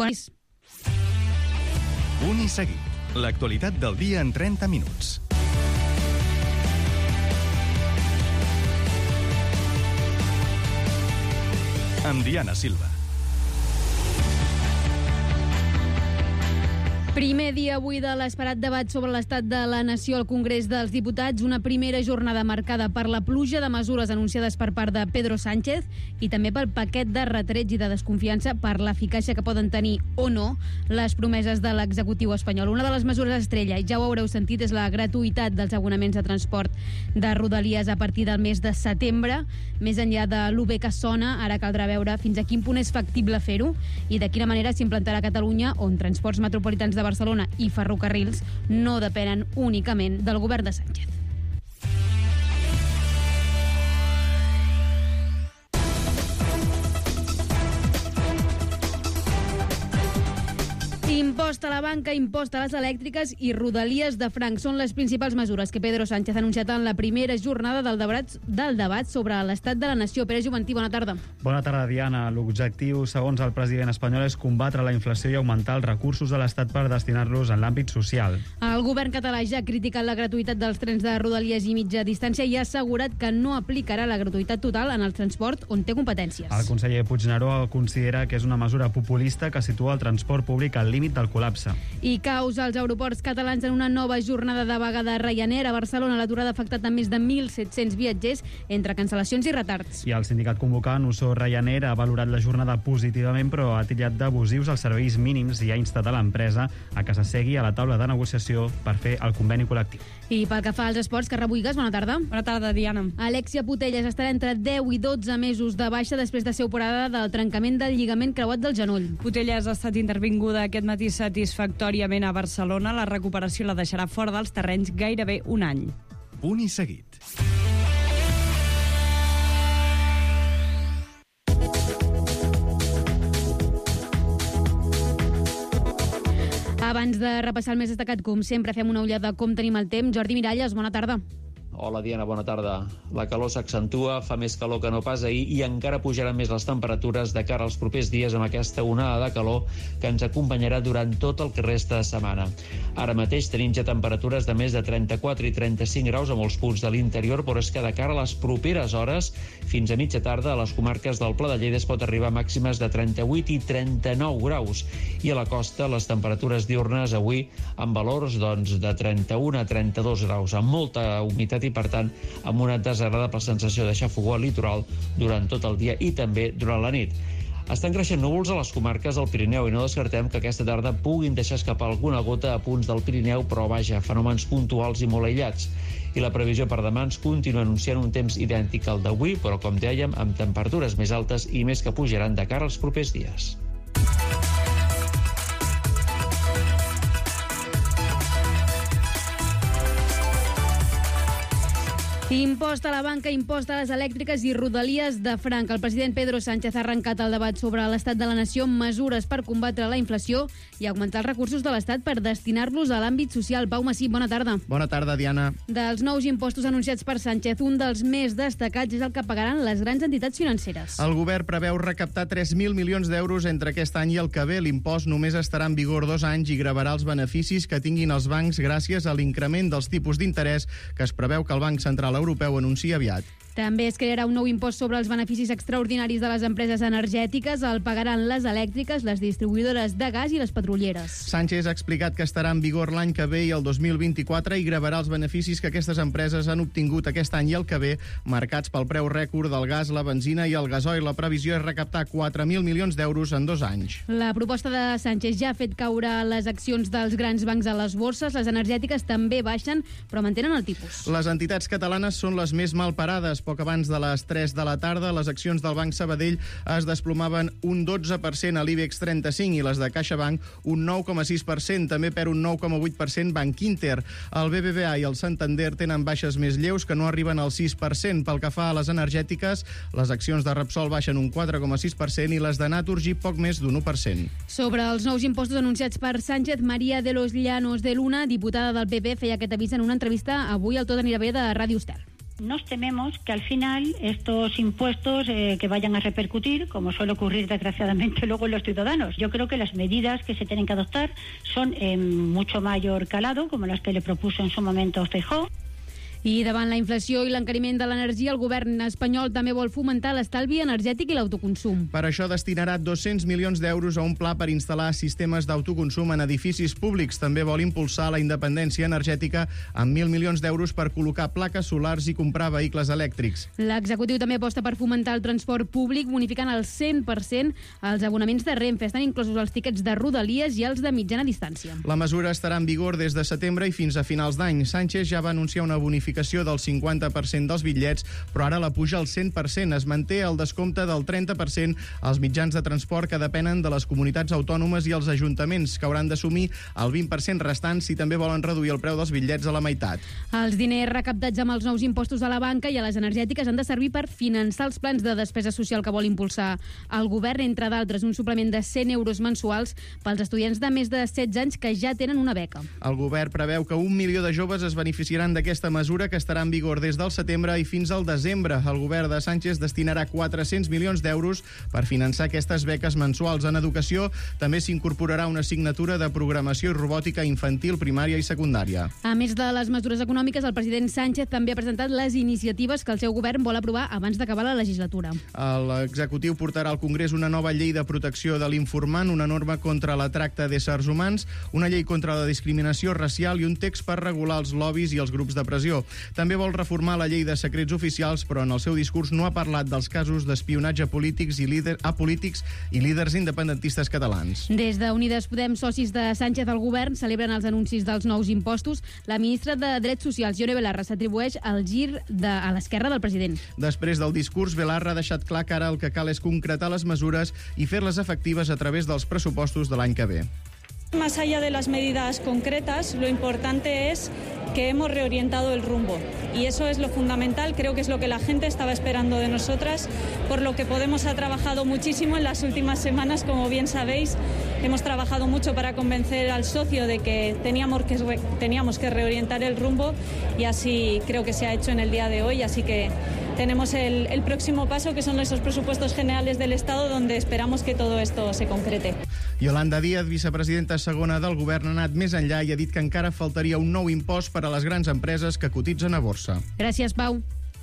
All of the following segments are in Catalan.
Bonis. Punt i seguit. L'actualitat del dia en 30 minuts. Amb Diana Silva. Primer dia avui de l'esperat debat sobre l'estat de la nació al Congrés dels Diputats, una primera jornada marcada per la pluja de mesures anunciades per part de Pedro Sánchez i també pel paquet de retrets i de desconfiança per l'eficàcia que poden tenir o no les promeses de l'executiu espanyol. Una de les mesures estrella, i ja ho haureu sentit, és la gratuïtat dels abonaments de transport de Rodalies a partir del mes de setembre. Més enllà de lo bé que sona, ara caldrà veure fins a quin punt és factible fer-ho i de quina manera s'implantarà a Catalunya, on transports metropolitans de Barcelona i ferrocarrils no depenen únicament del govern de Sánchez. Impost a la banca, impost a les elèctriques i Rodalies de franc són les principals mesures que Pedro Sánchez ha anunciat en la primera jornada del debat sobre l'estat de la nació. Pere Juventí, bona tarda. Bona tarda, Diana. L'objectiu, segons el president espanyol, és combatre la inflació i augmentar els recursos de l'Estat per destinar-los en l'àmbit social. El govern català ja ha criticat la gratuïtat dels trens de Rodalies i mitja distància i ha assegurat que no aplicarà la gratuïtat total en el transport on té competències. El conseller Puigneró considera que és una mesura populista que situa el transport públic al límit del col·lapse. I caus als aeroports catalans en una nova jornada de vaga de Ryanair. A Barcelona l'aturada ha afectat a més de 1.700 viatgers entre cancel·lacions i retards. I el sindicat convocant USO Ryanair ha valorat la jornada positivament, però ha titllat d'abusius els serveis mínims i ha instat a l'empresa a que s'assegui a la taula de negociació per fer el conveni col·lectiu. I pel que fa als esports, Carra Buigas, bona tarda. Bona tarda, Diana. Alexia Putellas estarà entre 10 i 12 mesos de baixa després de ser operada del trencament del lligament creuat del genoll. Putellas ha estat intervinguda aquest matí satisfactòriament a Barcelona. La recuperació la deixarà fora dels terrenys gairebé un any. Punt i seguit. Abans de repassar el més destacat, com sempre, fem una ullada com tenim el temps. Jordi Miralles, bona tarda. Hola Diana, bona tarda. La calor s'accentua, fa més calor que no pas ahir i encara pujaran més les temperatures de cara als propers dies amb aquesta onada de calor que ens acompanyarà durant tot el que resta de setmana. Ara mateix tenim ja temperatures de més de 34 i 35 graus a molts punts de l'interior, però és que de cara a les properes hores, fins a mitja tarda, a les comarques del Pla de Lleida es pot arribar a màximes de 38 i 39 graus. I a la costa, les temperatures diurnes avui amb valors de 31 a 32 graus, amb molta humitat i, per tant, amb una desagradable sensació de xafogor al litoral durant tot el dia i també durant la nit. Estan creixent núvols a les comarques del Pirineu i no descartem que aquesta tarda puguin deixar escapar alguna gota a punts del Pirineu, però vaja, fenòmens puntuals i molt aïllats. I la previsió per demà ens continua anunciant un temps idèntic al d'avui, però com dèiem, amb temperatures més altes i més que pujaran de cara als propers dies. Impost a la banca, impost a les elèctriques i Rodalies de franc. El president Pedro Sánchez ha arrencat el debat sobre l'estat de la nació amb mesures per combatre la inflació i augmentar els recursos de l'Estat per destinar-los a l'àmbit social. Pau Massí, bona tarda. Bona tarda, Diana. Dels nous impostos anunciats per Sánchez, un dels més destacats és el que pagaran les grans entitats financeres. El govern preveu recaptar 3.000 milions d'euros entre aquest any i el que ve. L'impost només estarà en vigor 2 anys i gravarà els beneficis que tinguin els bancs gràcies a l'increment dels tipus d'interès que es preveu que el Banc Central Europeu anuncia aviat. També es crearà un nou impost sobre els beneficis extraordinaris de les empreses energètiques. El pagaran les elèctriques, les distribuïdores de gas i les petrolieres. Sánchez ha explicat que estarà en vigor l'any que ve i el 2024 i gravarà els beneficis que aquestes empreses han obtingut aquest any i el que ve, marcats pel preu rècord del gas, la benzina i el gasoil. La previsió és recaptar 4.000 milions d'euros en 2 anys. La proposta de Sánchez ja ha fet caure les accions dels grans bancs a les borses. Les energètiques també baixen, però mantenen el tipus. Les entitats catalanes són les més mal parades. Poc abans de les 3 de la tarda, les accions del Banc Sabadell es desplomaven un 12% a l'IBEX 35 i les de CaixaBank un 9,6%. També perd un 9,8% Bankinter. El BBVA i el Santander tenen baixes més lleus que no arriben al 6%. Pel que fa a les energètiques, les accions de Repsol baixen un 4,6% i les de Naturgy poc més d'un 1%. Sobre els nous impostos anunciats per Sánchez, María de los Llanos de Luna, diputada del PP, feia aquest avís en una entrevista avui al Tot anirà bé de Ràdio Estel. Nos tememos que al final estos impuestos que vayan a repercutir, como suele ocurrir desgraciadamente luego en los ciudadanos. Yo creo que las medidas que se tienen que adoptar son en mucho mayor calado, como las que le propuso en su momento Feijóo. I davant la inflació i l'encariment de l'energia, el govern espanyol també vol fomentar l'estalvi energètic i l'autoconsum. Per això destinarà 200 milions d'euros a un pla per instal·lar sistemes d'autoconsum en edificis públics. També vol impulsar la independència energètica amb 1.000 milions d'euros per col·locar plaques solars i comprar vehicles elèctrics. L'executiu també aposta per fomentar el transport públic, bonificant al 100% els abonaments de Renfe. Estan inclosos els tiquets de Rodalies i els de mitjana distància. La mesura estarà en vigor des de setembre i fins a finals d'any. Sánchez ja va anunciar una bonificació del 50% dels bitllets, però ara la puja al 100%. Es manté el descompte del 30% als mitjans de transport que depenen de les comunitats autònomes i els ajuntaments, que hauran d'assumir el 20% restant si també volen reduir el preu dels bitllets a la meitat. Els diners recaptats amb els nous impostos a la banca i a les energètiques han de servir per finançar els plans de despesa social que vol impulsar el govern, entre d'altres un suplement de 100 euros mensuals pels estudiants de més de 16 anys que ja tenen una beca. El govern preveu que 1 milió de joves es beneficiaran d'aquesta mesura, que estarà en vigor des del setembre i fins al desembre. El govern de Sánchez destinarà 400 milions d'euros per finançar aquestes beques mensuals. En educació també s'incorporarà una assignatura de programació i robòtica infantil, primària i secundària. A més de les mesures econòmiques, el president Sánchez també ha presentat les iniciatives que el seu govern vol aprovar abans d'acabar la legislatura. L'executiu portarà al Congrés una nova llei de protecció de l'informant, una norma contra la tracta d'éssers humans, una llei contra la discriminació racial i un text per regular els lobbies i els grups de pressió. També vol reformar la llei de secrets oficials, però en el seu discurs no ha parlat dels casos d'espionatge a polítics i líders independentistes catalans. Des de Unides Podem, socis de Sánchez al govern, celebren els anuncis dels nous impostos. La ministra de Drets Socials, Ione Belarra, s'atribueix el gir a l'esquerra del president. Després del discurs, Belarra ha deixat clar que ara el que cal és concretar les mesures i fer-les efectives a través dels pressupostos de l'any que ve. Más allá de las medidas concretas, lo importante es que hemos reorientado el rumbo. Y eso es lo fundamental, creo que es lo que la gente estaba esperando de nosotras, por lo que Podemos ha trabajado muchísimo en las últimas semanas, como bien sabéis. Hemos trabajado mucho para convencer al socio de que teníamos que reorientar el rumbo y así creo que se ha hecho en el día de hoy. Así que tenemos el próximo paso, que son esos presupuestos generales del Estado, donde esperamos que todo esto se concrete. Yolanda Díaz, vicepresidenta segona del govern, ha anat més enllà i ha dit que encara faltaria un nou impost per a les grans empreses que cotitzen a borsa. Gràcies, Pau.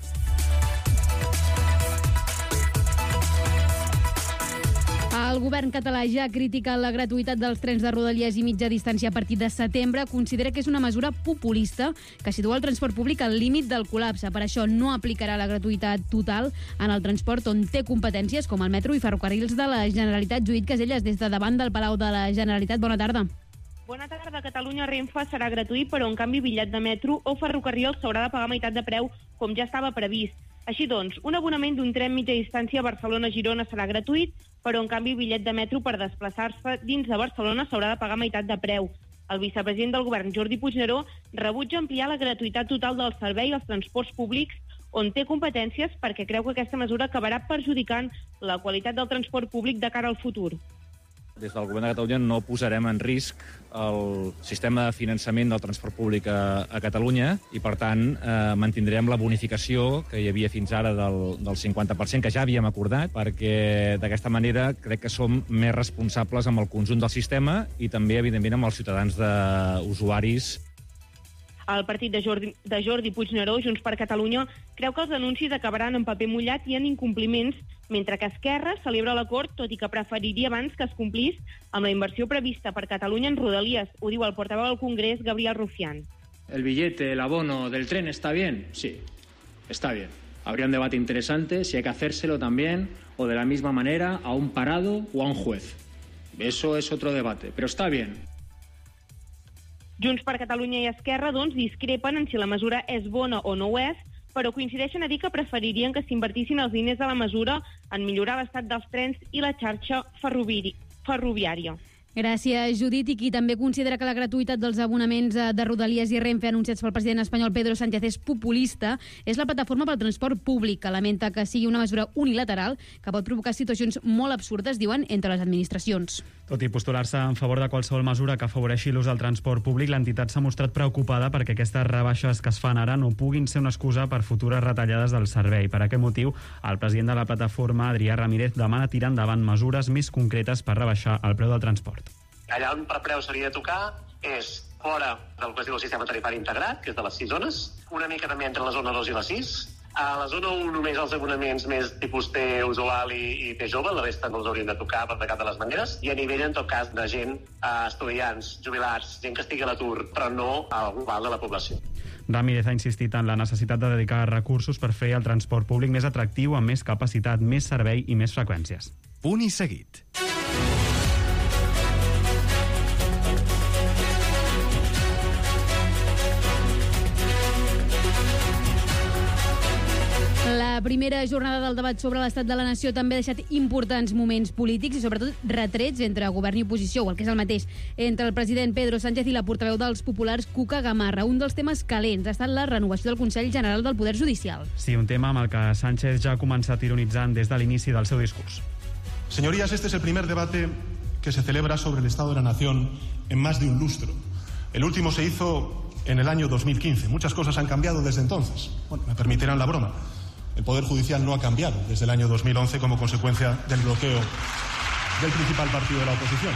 El govern català ja ha criticat la gratuïtat dels trens de Rodalies i mitja distància a partir de setembre. Considera que és una mesura populista que situa el transport públic al límit del col·lapse. Per això no aplicarà la gratuïtat total en el transport on té competències, com el metro i ferrocarrils de la Generalitat. Judit Caselles, des de davant del Palau de la Generalitat. Bona tarda. Bona tarda. Catalunya Renfe serà gratuït, però en canvi bitllet de metro o ferrocarril s'haurà de pagar meitat de preu, com ja estava previst. Així doncs, un abonament d'un tren mitja distància a Barcelona-Girona serà gratuït, però en canvi bitllet de metro per desplaçar-se dins de Barcelona s'haurà de pagar meitat de preu. El vicepresident del govern, Jordi Puigneró, rebutja ampliar la gratuïtat total del servei als transports públics on té competències, perquè creu que aquesta mesura acabarà perjudicant la qualitat del transport públic de cara al futur. Des del govern de Catalunya no posarem en risc el sistema de finançament del transport públic a Catalunya i, per tant, mantindrem la bonificació que hi havia fins ara del 50%, que ja havíem acordat, perquè d'aquesta manera crec que som més responsables amb el conjunt del sistema i també, evidentment, amb els ciutadans usuaris. El partit de Jordi Puigneró, Junts per Catalunya, creu que els anuncis acabaran en paper mullat i en incompliments, mentre que Esquerra celebra l'acord, tot i que preferiria abans que es complís amb la inversió prevista per Catalunya en Rodalies. Ho diu el portaveu del Congrés, Gabriel Rufián. ¿El billete, el abono del tren está bien? Sí, está bien. Habría un debate interesante si hay que hacérselo también o de la misma manera a un parado o a un juez. Eso es otro debate, pero está bien. Junts per Catalunya i Esquerra, doncs, discrepen en si la mesura és bona o no ho és, però coincideixen a dir que preferirien que s'invertissin els diners de la mesura en millorar l'estat dels trens i la xarxa ferroviària. Gràcies, Judit. I qui també considera que la gratuïtat dels abonaments de Rodalies i Renfe anunciats pel president espanyol Pedro Sánchez és populista és la Plataforma pel Transport Públic, que lamenta que sigui una mesura unilateral que pot provocar situacions molt absurdes, diuen, entre les administracions. Tot i postular-se en favor de qualsevol mesura que afavoreixi l'ús del transport públic, l'entitat s'ha mostrat preocupada perquè aquestes rebaixes que es fan ara no puguin ser una excusa per futures retallades del servei. Per aquest motiu, el president de la plataforma, Adrià Ramírez, demana tirar endavant mesures més concretes per rebaixar el preu del transport. Allà on per preu s'hauria de tocar és fora del que es diu el sistema tarifari integrat, que és de les 6 zones, una mica també entre la zona 2 i la 6. A la zona 1 només els abonaments més tipus T usual i T jove, la resta no els haurien de tocar per de cap de les maneres, i a nivell, en tot cas, de gent, estudiants, jubilats, gent que estigui a l'atur, però no al global de la població. Ramírez ha insistit en la necessitat de dedicar recursos per fer el transport públic més atractiu, amb més capacitat, més servei i més freqüències. Punt i seguit. La primera jornada del debat sobre l'estat de la nació també ha deixat importants moments polítics i sobretot retrets entre govern i oposició, o el que és el mateix, entre el president Pedro Sánchez i la portaveu dels populars Cuca Gamarra. Un dels temes calents ha estat la renovació del Consell General del Poder Judicial. Sí, un tema amb el que Sánchez ja ha començat ironitzant des de l'inici del seu discurs. Señorías, este es el primer debate que se celebra sobre el estado de la nación en más de un lustro. El último se hizo en el año 2015. Muchas cosas han cambiado desde entonces. Bueno, me permitirán la broma. El Poder Judicial no ha cambiado desde el año 2011 como consecuencia del bloqueo del principal partido de la oposición.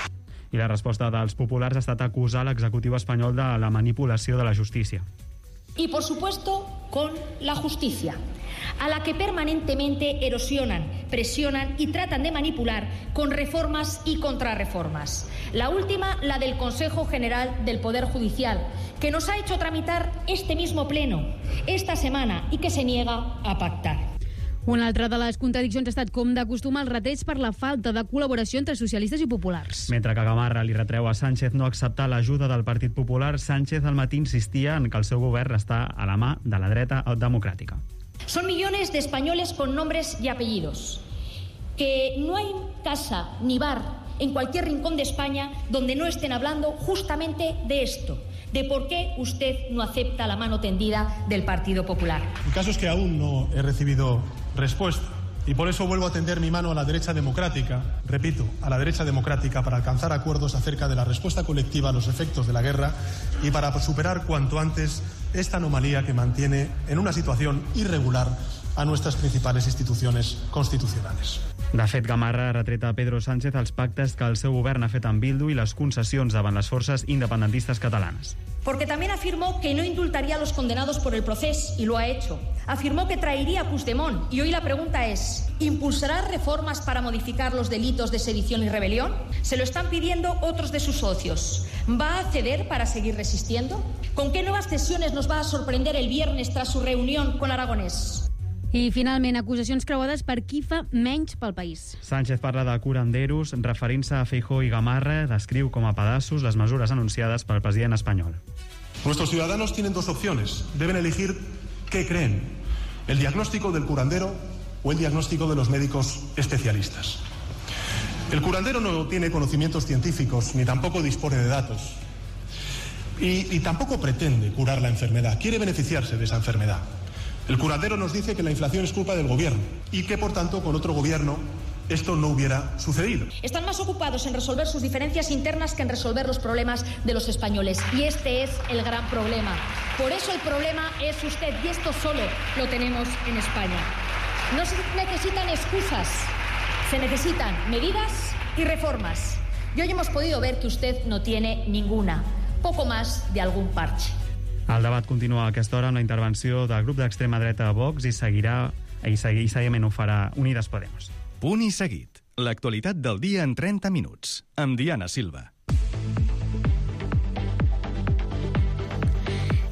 I la resposta dels populars ha estat acusar l'executiu espanyol de la manipulació de la justícia. Y, por supuesto, con la justicia, a la que permanentemente erosionan, presionan y tratan de manipular con reformas y contrarreformas. La última, la del Consejo General del Poder Judicial, que nos ha hecho tramitar este mismo pleno esta semana y que se niega a pactar. Una altra de les contradiccions ha estat, com d'acostuma, els retrets per la falta de col·laboració entre socialistes i populars. Mentre que Gamarra li retreu a Sánchez no acceptar l'ajuda del Partit Popular, Sánchez al matí insistia en que el seu govern està a la mà de la dreta democràtica. Son millones de españoles con nombres y apellidos, que no hay casa ni bar en cualquier rincón de España donde no estén hablando justamente de esto, de por qué usted no acepta la mano tendida del Partido Popular. El caso es que aún no he recibido respuesta y por eso vuelvo a tender mi mano a la derecha democrática, repito, a la derecha democrática, para alcanzar acuerdos acerca de la respuesta colectiva a los efectos de la guerra y para superar cuanto antes esta anomalía que mantiene en una situación irregular a nuestras principales instituciones constitucionales. De fet, Gamarra ha retret a Pedro Sánchez els pactes que el seu govern ha fet amb Bildu i les concessions davant les forces independentistes catalanes. Porque también afirmó que no indultaría a los condenados por el proceso, y lo ha hecho. Afirmó que traería a Puigdemont, y hoy la pregunta es, ¿impulsará reformas para modificar los delitos de sedición y rebelión? Se lo están pidiendo otros de sus socios. ¿Va a ceder para seguir resistiendo? ¿Con qué nuevas cesiones nos va a sorprender el viernes tras su reunión con Aragonès? I, finalment, acusacions creuades per qui fa menys pel país. Sánchez parla de curanderos, referint-se a Feijóo i Gamarra, descriu com a pedaços les mesures anunciades pel president espanyol. Nuestros ciudadanos tienen dos opciones. Deben elegir qué creen, el diagnóstico del curandero o el diagnóstico de los médicos especialistas. El curandero no tiene conocimientos científicos ni tampoco dispone de datos. Y tampoco pretende curar la enfermedad, quiere beneficiarse de esa enfermedad. El curandero nos dice que la inflación es culpa del gobierno y que, por tanto, con otro gobierno esto no hubiera sucedido. Están más ocupados en resolver sus diferencias internas que en resolver los problemas de los españoles. Y este es el gran problema. Por eso el problema es usted, y esto solo lo tenemos en España. No se necesitan excusas, se necesitan medidas y reformas. Y hoy hemos podido ver que usted no tiene ninguna, poco más de algún parche. El debat continua a aquesta hora amb la intervenció del grup d'extrema dreta a Vox i seguiment ho farà Unidas Podemos. Punt i seguit. L'actualitat del dia en 30 minuts. Amb Diana Silva.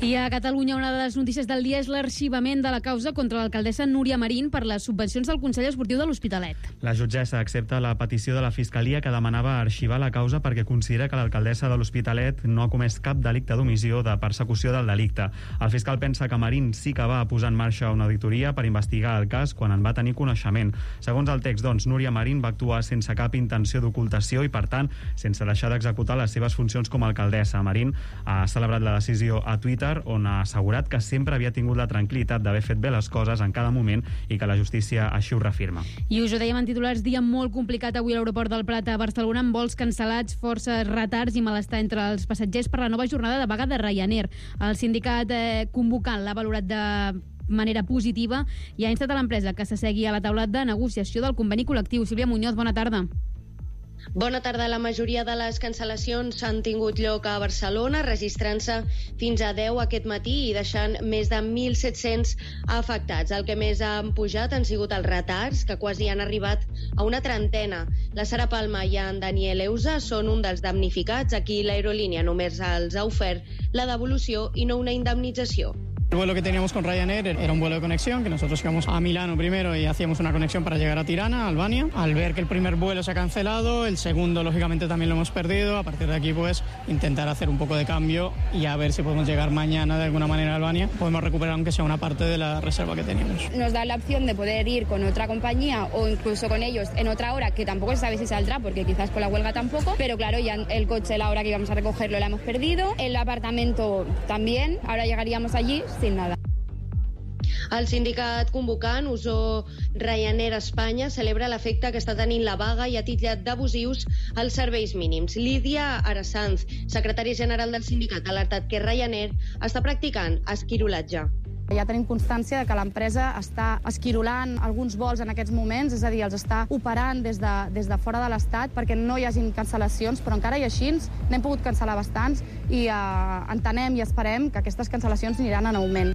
I a Catalunya una de les notícies del dia és l'arxivament de la causa contra l'alcaldessa Núria Marín per les subvencions del Consell Esportiu de l'Hospitalet. La jutgessa accepta la petició de la Fiscalia que demanava arxivar la causa perquè considera que l'alcaldessa de l'Hospitalet no ha comès cap delicte d'omissió de persecució del delicte. El fiscal pensa que Marín sí que va posar en marxa una auditoria per investigar el cas quan en va tenir coneixement. Segons el text, doncs, Núria Marín va actuar sense cap intenció d'ocultació i, per tant, sense deixar d'executar les seves funcions com a alcaldessa. Marín ha celebrat la decisió a Twitter, on ha assegurat que sempre havia tingut la tranquil·litat d'haver fet bé les coses en cada moment i que la justícia així ho reafirma. I us ho dèiem en titulars, dia molt complicat avui a l'aeroport del Prat a Barcelona, amb vols cancel·lats, força retards i malestar entre els passatgers per la nova jornada de vaga de Ryanair. El sindicat convocant l'ha valorat de manera positiva i ha instat a l'empresa que s'assegui a la taula de negociació del conveni col·lectiu. Sílvia Muñoz, bona tarda. Bona tarda. La majoria de les cancel·lacions han tingut lloc a Barcelona, registrant-se fins a 10 aquest matí i deixant més de 1.700 afectats. El que més han pujat han sigut els retards, que quasi han arribat a una trentena. La Sara Palma i en Daniel Eusa són un dels damnificats. Aquí l'aerolínia només els ha ofert la devolució i no una indemnització. El vuelo que teníamos con Ryanair era un vuelo de conexión, que nosotros íbamos a Milano primero y hacíamos una conexión para llegar a Tirana, Albania. Al ver que el primer vuelo se ha cancelado, el segundo lógicamente también lo hemos perdido. A partir de aquí pues intentar hacer un poco de cambio y a ver si podemos llegar mañana de alguna manera a Albania. Podemos recuperar aunque sea una parte de la reserva que teníamos. Nos da la opción de poder ir con otra compañía o incluso con ellos en otra hora, que tampoco se sabe si saldrá porque quizás con la huelga tampoco, pero claro, ya el coche, la hora que íbamos a recogerlo la hemos perdido, el apartamento también, ahora llegaríamos allí sin nada. El sindicat convocant, Uso Ryanair Espanya, celebra l'efecte que està tenint la vaga i ha titllat d'abusius els serveis mínims. Lídia Arasanz, secretària general del sindicat, ha alertat que Ryanair està practicant esquirolatge. Ja tenim constància de que l'empresa està esquirolant alguns vols en aquests moments, és a dir, els està operant des de fora de l'Estat perquè no hi hagin cancel·lacions, però encara i així n'hem pogut cancel·lar bastants i entenem i esperem que aquestes cancel·lacions aniran en augment.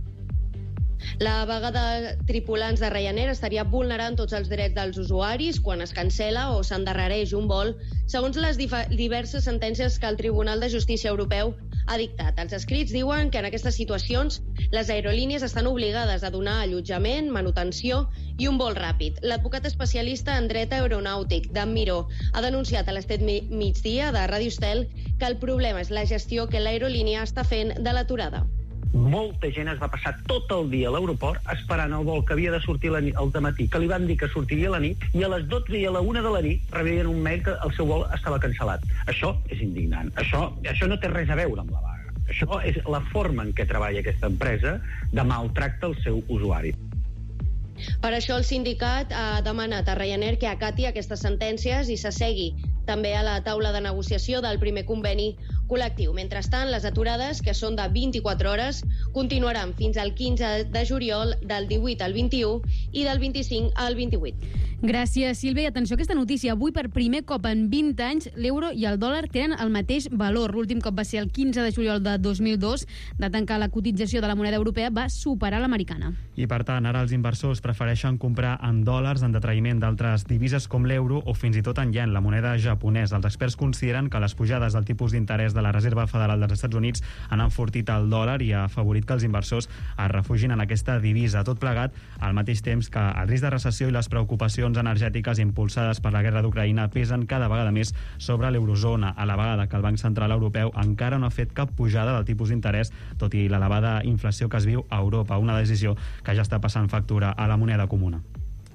La vaga de tripulants de Ryanair estaria vulnerant tots els drets dels usuaris quan es cancel·la o s'endarrereix un vol, segons les diverses sentències que el Tribunal de Justícia Europeu ha dictat. Els escrits diuen que en aquestes situacions les aerolínies estan obligades a donar allotjament, manutenció i un vol ràpid. L'advocat especialista en dret aeronàutic, Dan Miró, ha denunciat a l'Estat Migdia de Ràdio Estel que el problema és la gestió que l'aerolínia està fent de l'aturada. Molta gent es va passar tot el dia a l'aeroport esperant el vol que havia de sortir al dematí, que li van dir que sortiria a la nit, i a les 12 i a la 1 de la nit rebien un mail que el seu vol estava cancel·lat. Això és indignant. Això no té res a veure amb la vaga. Això és la forma en què treballa aquesta empresa de maltracte al seu usuari. Per això el sindicat ha demanat a Ryanair que acati aquestes sentències i s'assegui també a la taula de negociació del primer conveni col·lectiu. Mentrestant, les aturades, que són de 24 hores, continuaran fins al 15 de juliol, del 18 al 21 i del 25 al 28. Gràcies, Sílvia. I atenció a aquesta notícia. Avui, per primer cop en 20 anys, l'euro i el dòlar tenen el mateix valor. L'últim cop va ser el 15 de juliol de 2002, data en què la cotització de la moneda europea va superar l'americana. I, per tant, ara els inversors prefereixen comprar en dòlars en detraïment d'altres divises com l'euro o fins i tot en yen, la moneda japonesa. Els experts consideren que les pujades del tipus d'interès de la Reserva Federal dels Estats Units han enfortit el dòlar i ha afavorit que els inversors es refugin en aquesta divisa. Tot plegat al mateix temps que el risc de recessió i les preocupacions energètiques impulsades per la guerra d'Ucraïna pesen cada vegada més sobre l'eurozona, a la vegada que el Banc Central Europeu encara no ha fet cap pujada del tipus d'interès, tot i l'elevada inflació que es viu a Europa, una decisió que ja està passant factura a la moneda comuna.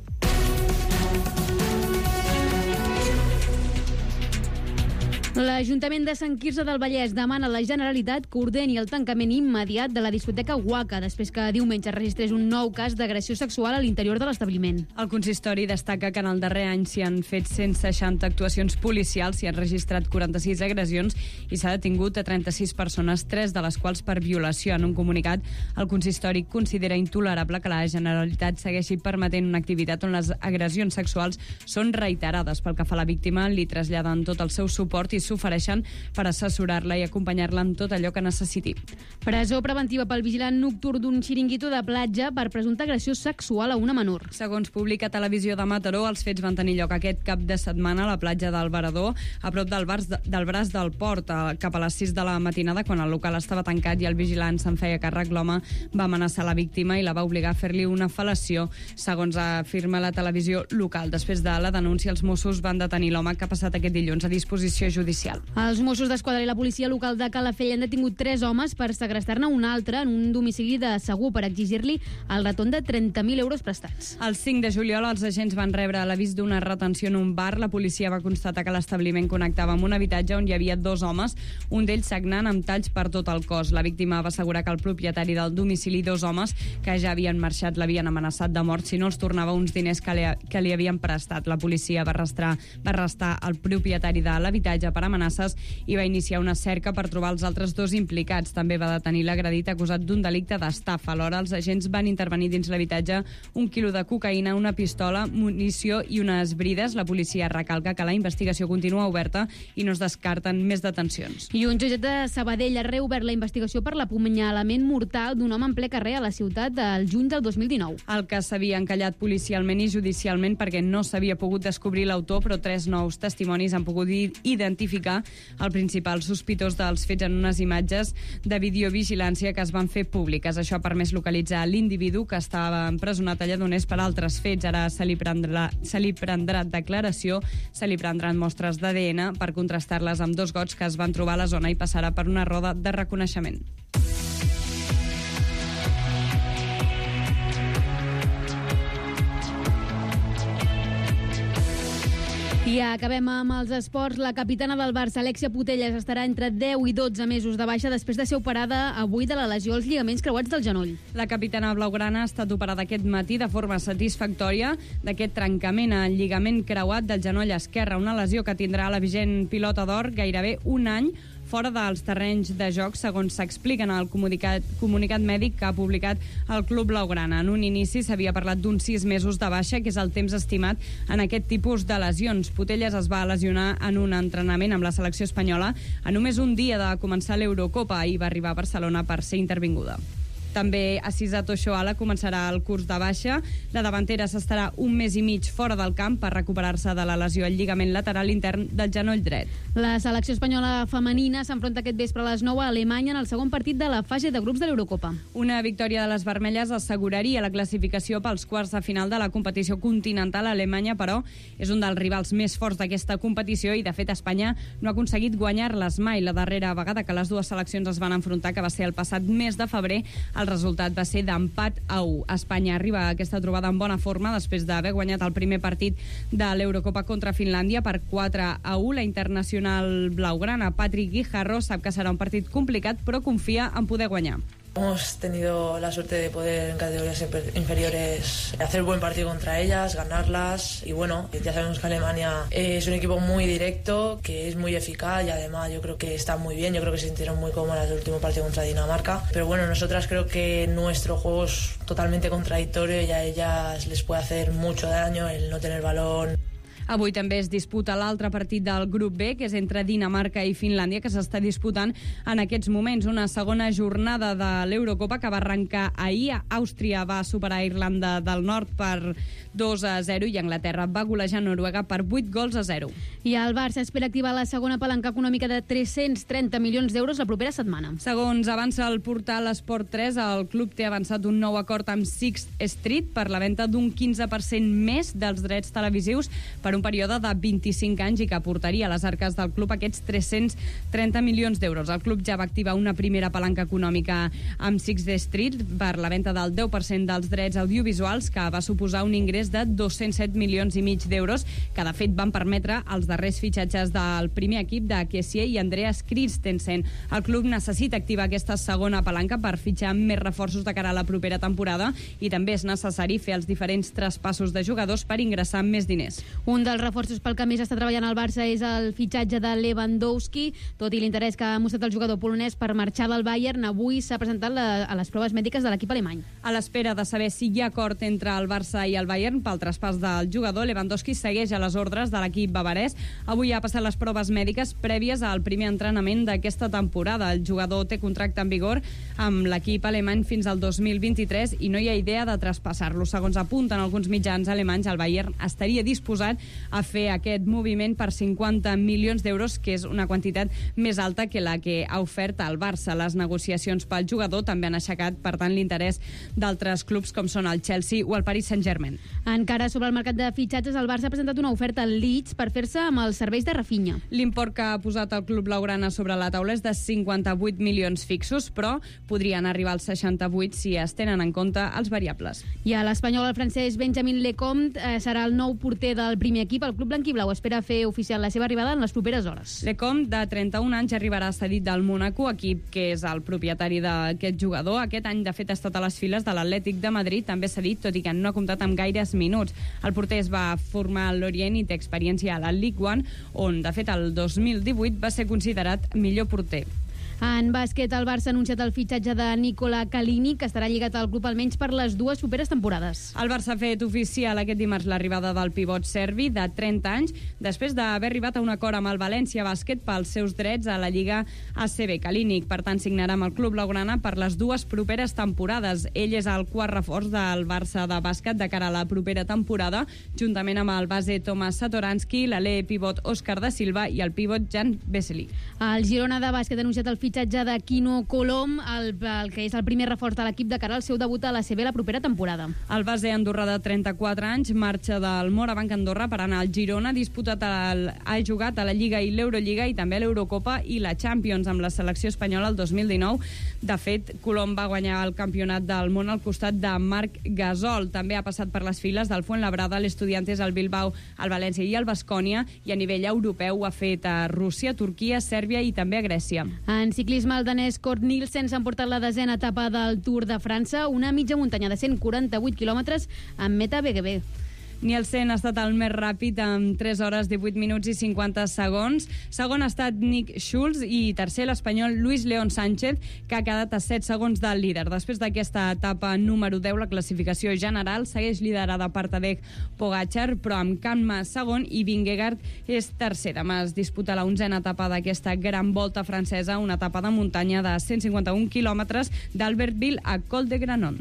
L'Ajuntament de Sant Quirze del Vallès demana a la Generalitat que ordeni el tancament immediat de la discoteca Waka després que diumenge registrés un nou cas d'agressió sexual a l'interior de l'establiment. El consistori destaca que en el darrer any s'hi han fet 160 actuacions policials, s'hi han registrat 46 agressions i s'ha detingut a 36 persones, 3 de les quals per violació. En un comunicat, el consistori considera intolerable que la Generalitat segueixi permetent una activitat on les agressions sexuals són reiterades. Pel que fa a la víctima, li traslladen tot el seu suport i s'ofereixen per assessorar-la i acompanyar-la en tot allò que necessiti. Presó preventiva pel vigilant nocturn d'un xiringuito de platja per presumpta agressió sexual a una menor. Segons publica Televisió de Mataró, els fets van tenir lloc aquest cap de setmana a la platja del Varador, a prop del braç del port, cap a les 6 de la matinada, quan el local estava tancat i el vigilant se'n feia càrrec. L'home va amenaçar la víctima i la va obligar a fer-li una fel·lació, segons afirma la televisió local. Després de la denúncia, els Mossos van detenir l'home, que ha passat aquest dilluns a disposició judicial. Els Mossos d'Esquadra i la policia local de Calafell han detingut 3 homes per segrestar-ne un altre en un domicili de Segur per exigir-li el retorn de 30.000 euros prestats. El 5 de juliol els agents van rebre l'avís d'una retenció en un bar. La policia va constatar que l'establiment connectava amb un habitatge on hi havia 2 homes, un d'ells sagnant amb talls per tot el cos. La víctima va assegurar que el propietari del domicili, 2 homes que ja havien marxat, l'havien amenaçat de mort si no els tornava uns diners que li havien prestat. La policia va arrestar el propietari de l'habitatge per amenaces i va iniciar una cerca per trobar els altres 2 implicats. També va detenir l'agredit acusat d'un delicte d'estafa. Alhora, els agents van intervenir dins l'habitatge 1 quilo de cocaïna, una pistola, munició i unes brides. La policia recalca que la investigació continua oberta i no es descarten més detencions. I un jutjat de Sabadell ha reobert la investigació per l'apunyalament mortal d'un home en ple carrer a la ciutat el juny del 2019. El cas s'havia encallat policialment i judicialment perquè no s'havia pogut descobrir l'autor, però 3 nous testimonis han pogut identificar el principal sospitós dels fets en unes imatges de videovigilància que es van fer públiques. Això ha permès localitzar l'individu que estava empresonat a Lledoners per altres fets. Ara se li prendrà declaració, se li prendran mostres d'ADN per contrastar-les amb 2 gots que es van trobar a la zona i passarà per una roda de reconeixement. I acabem amb els esports. La capitana del Barça, Alexia Putellas, estarà entre 10 i 12 mesos de baixa després de ser operada avui de la lesió als lligaments creuats del genoll. La capitana blaugrana ha estat operada aquest matí de forma satisfactòria d'aquest trencament al lligament creuat del genoll esquerre, una lesió que tindrà la vigent pilota d'or gairebé un any fora dels terrenys de joc, segons s'explica en el comunicat mèdic que ha publicat el club blaugrana. En un inici s'havia parlat d'uns 6 mesos de baixa, que és el temps estimat en aquest tipus de lesions. Putellas es va lesionar en un entrenament amb la selecció espanyola a només un dia de començar l'Eurocopa i va arribar a Barcelona per ser intervinguda. També Azizato Shoala començarà el curs de baixa. La davantera s'estarà un mes i mig fora del camp per recuperar-se de la lesió al lligament lateral intern del genoll dret. La selecció espanyola femenina s'enfronta aquest vespre a les 9 a Alemanya en el segon partit de la fase de grups de l'Eurocopa. Una victòria de les vermelles asseguraria la classificació pels quarts de final de la competició continental. Alemanya, però, és un dels rivals més forts d'aquesta competició i, de fet, Espanya no ha aconseguit guanyar-les mai. La darrera vegada que les dues seleccions es van enfrontar, que va ser el passat mes de febrer, el resultat va ser d'empat a 1. Espanya arriba a aquesta trobada en bona forma després d'haver guanyat el primer partit de l'Eurocopa contra Finlàndia per 4-1. La internacional blaugrana Patrick Guijarro sap que serà un partit complicat, però confia en poder guanyar. Hemos tenido la suerte de poder en categorías inferiores hacer buen partido contra ellas, ganarlas y bueno, ya sabemos que Alemania es un equipo muy directo, que es muy eficaz y además yo creo que está muy bien, yo creo que se sintieron muy cómodas el último partido contra Dinamarca, pero bueno, nosotras creo que nuestro juego es totalmente contradictorio y a ellas les puede hacer mucho daño el no tener balón. Avui també es disputa l'altre partit del grup B, que és entre Dinamarca i Finlàndia, que s'està disputant en aquests moments. Una segona jornada de l'Eurocopa que va arrencar ahir. Àustria va superar Irlanda del Nord per 2-0 i Anglaterra va golejar Noruega per 8-0. I el Barça espera activar la segona palanca econòmica de 330 milions d'euros la propera setmana. Segons avança el portal Esport 3, el club té avançat un nou acord amb Sixth Street per la venda d'un 15% més dels drets televisius per un període de 25 anys i que aportaria a les arques del club aquests 330 milions d'euros. El club ja va activar una primera palanca econòmica amb Sixth Street per la venda del 10% dels drets audiovisuals, que va suposar un ingrés de 207 milions i mig d'euros, que de fet van permetre els darrers fitxatges del primer equip de Kessié i Andreas Christensen. El club necessita activar aquesta segona palanca per fitxar més reforços de cara a la propera temporada i també és necessari fer els diferents traspassos de jugadors per ingressar més diners. Un dels reforços pel que més està treballant el Barça és el fitxatge de Lewandowski. Tot i l'interès que ha mostrat el jugador polonès per marxar del Bayern, avui s'ha presentat a les proves mèdiques de l'equip alemany. A l'espera de saber si hi ha acord entre el Barça i el Bayern pel traspàs del jugador, Lewandowski segueix a les ordres de l'equip bavarès. Avui ha passat les proves mèdiques prèvies al primer entrenament d'aquesta temporada. El jugador té contracte en vigor amb l'equip alemany fins al 2023 i no hi ha idea de traspassar-lo. Segons apunten alguns mitjans alemanys, el Bayern estaria disposat a fer aquest moviment per 50 milions d'euros, que és una quantitat més alta que la que ha ofert el Barça. Les negociacions pel jugador també han aixecat, per tant, l'interès d'altres clubs com són el Chelsea o el Paris Saint-Germain. Encara sobre el mercat de fitxatges, el Barça ha presentat una oferta al Leeds per fer-se amb els serveis de Rafinha. L'import que ha posat el club blaugrana sobre la taula és de 58 milions fixos, però podrien arribar als 68 si es tenen en compte els variables. I a l'espanyol, el francès Benjamin Lecomte serà el nou porter del primer equip. El club blanquiblau espera fer oficial la seva arribada en les properes hores. Lecomte, de 31 anys, arribarà cedit del Mónaco, equip que és el propietari d'aquest jugador. Aquest any, de fet, ha estat a les files de l'Atlètic de Madrid, també cedit, tot i que no ha comptat amb gaires minuts. El porter es va formar a l'Orient i té experiència a la Ligue 1, on, de fet, el 2018 va ser considerat millor porter. En bàsquet, el Barça ha anunciat el fitxatge de Nikola Kalinic, que estarà lligat al club almenys per les dues properes temporades. El Barça ha fet oficial aquest dimarts l'arribada del pivot serbi de 30 anys, després d'haver arribat a un acord amb el València Bàsquet pels seus drets a la Lliga ACB. Kalinic, per tant, signarà amb el club blaugrana per les dues properes temporades. Ell és el quart reforç del Barça de bàsquet de cara a la propera temporada, juntament amb el base Tomas Satoransky, l'alè pivot Òscar da Silva i el pivot Jan Vesely. El Girona de bàsquet ha anunciat el fitxatge de Quino Colom, el que és el primer reforç de l'equip de cara al seu debut a l'ACB la propera temporada. El base andorrà de 34 anys marxa del Morabanc Andorra per anar al Girona. Ha jugat a la Lliga i l'Eurolliga i també a l'Eurocopa i la Champions amb la selecció espanyola el 2019. De fet, Colom va guanyar el campionat del món al costat de Marc Gasol. També ha passat per les files del Fuenlabrada, l'Estudiantes, el Bilbao, el València i el Baskonia, i a nivell europeu ha fet a Rússia, Turquia, Sèrbia i també a Grècia. En ciclisme, el danès Kort Nielsen s'ha emportat la 10a etapa del Tour de França, una mitja muntanya de 148 quilòmetres amb meta BGB. Nielsen ha estat el més ràpid amb 3 hores, 18 minuts i 50 segons. Segon ha estat Nick Schulz i tercer l'espanyol Luis León Sánchez, que ha quedat a 7 segons del líder. Després d'aquesta etapa número 10, la classificació general segueix liderada per Tadej Pogačar, però amb Kampma segon i Vingegaard és tercer. Demà es disputa la 11a etapa d'aquesta gran volta francesa, una etapa de muntanya de 151 quilòmetres d'Albertville a Col de Granon.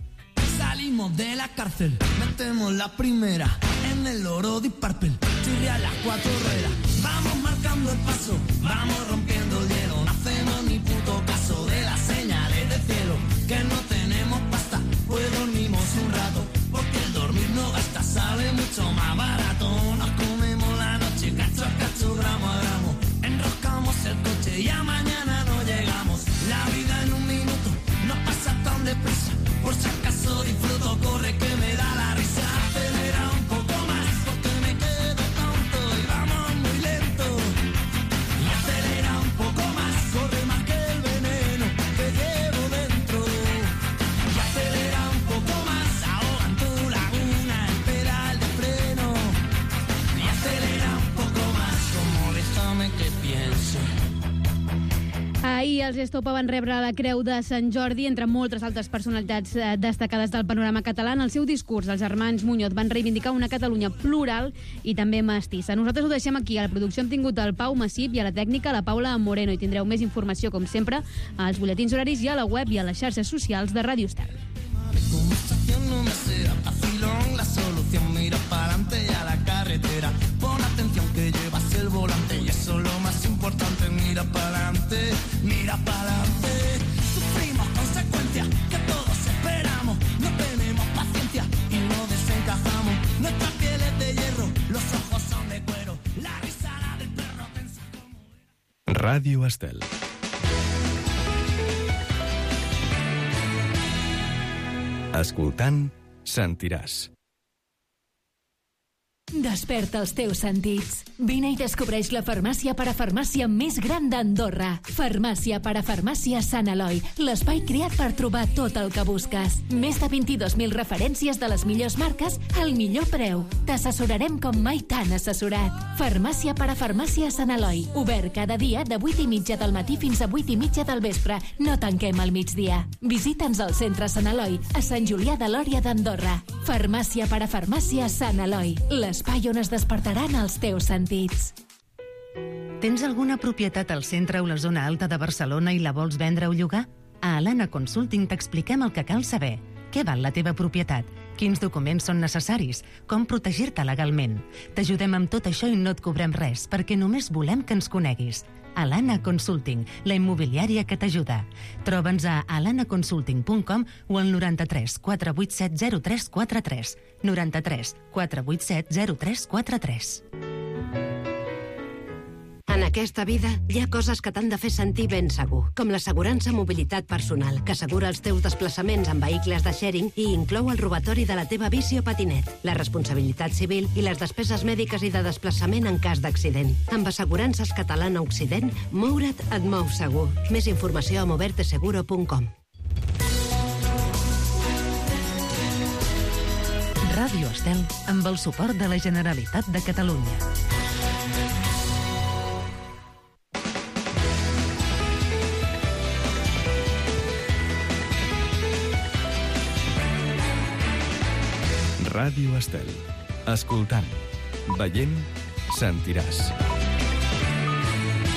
Salimos de la cárcel, metemos la primera en el oro de Purple, chirria las 4 ruedas, vamos marcando el paso, vamos rompiendo el hielo, no hacemos ni puto caso de las señales del cielo, que no tenemos pasta, pues dormimos un rato, porque el dormir no gasta, sale mucho más barato, nos comemos la noche, cacho a cacho, gramo a gramo, enroscamos el coche y a mañana no llegamos, la vida en un minuto no pasa tan deprisa, por si acaso disfruto, corre que me da la risa. Acelera un poco más, porque me quedo tonto y vamos muy lento. Y acelera un poco más, corre más que el veneno que llevo dentro. Y acelera un poco más, ahoga en tu laguna el pedal de freno. Y acelera un poco más, como déjame que piense. Ahir els Estopa van rebre la Creu de Sant Jordi, entre moltes altres personalitats destacades del panorama català. En el seu discurs, els germans Muñoz van reivindicar una Catalunya plural i també mestissa. Nosaltres ho deixem aquí. A la producció hem tingut el Pau Massip i a la tècnica la Paula Moreno. I tindreu més informació, com sempre, als butlletins horaris i a la web i a les xarxes socials de Ràdio Estel. No me sea vacilón, la solución mira para adelante y a la carretera. Pon atención que llevas el volante y eso es lo más importante. Mira para adelante, mira para adelante. Sufrimos consecuencias que todos esperamos. No tenemos paciencia y no desencajamos. Nuestra piel es de hierro, los ojos son de cuero. La risada del perro tensa como... Ràdio Estel. Escoltant, sentiràs. Desperta els teus sentits. Vine i descobreix la farmàcia parafarmàcia més gran d'Andorra. Farmàcia parafarmàcia Sant Eloi, l'espai creat per trobar tot el que busques. Més de 22.000 referències de les millors marques al millor preu. T'assessorarem com mai t'han assessorat. Farmàcia parafarmàcia Sant Eloi, obert cada dia de 8:30 del matí fins a 8:30 del vespre. No tanquem al migdia. Visita'ns al centre Sant Eloi, a Sant Julià de Lòria d'Andorra. Farmàcia parafarmàcia Sant Eloi, l'espai on es despertaran els teus sentits. Tens alguna propietat al centre o la zona alta de Barcelona i la vols vendre o llogar? A Alana Consulting t'expliquem el que cal saber. Què val la teva propietat? Quins documents són necessaris? Com protegir-te legalment? T'ajudem amb tot això i no et cobrem res, perquè només volem que ens coneguis. Alana Consulting, la immobiliària que t'ajuda. Troba'ns a alanaconsulting.com o al 93 487 0343. 93 487 0343. En aquesta vida hi ha coses que t'han de fer sentir ben segur, com l'assegurança mobilitat personal, que assegura els teus desplaçaments en vehicles de sharing i inclou el robatori de la teva bici o patinet, la responsabilitat civil i les despeses mèdiques i de desplaçament en cas d'accident. Amb Assegurances Catalana Occident, moure't et mou segur. Més informació a moverteseguro.com. Ràdio Estel, amb el suport de la Generalitat de Catalunya. Ràdio Estel. Escoltant, veient, sentiràs.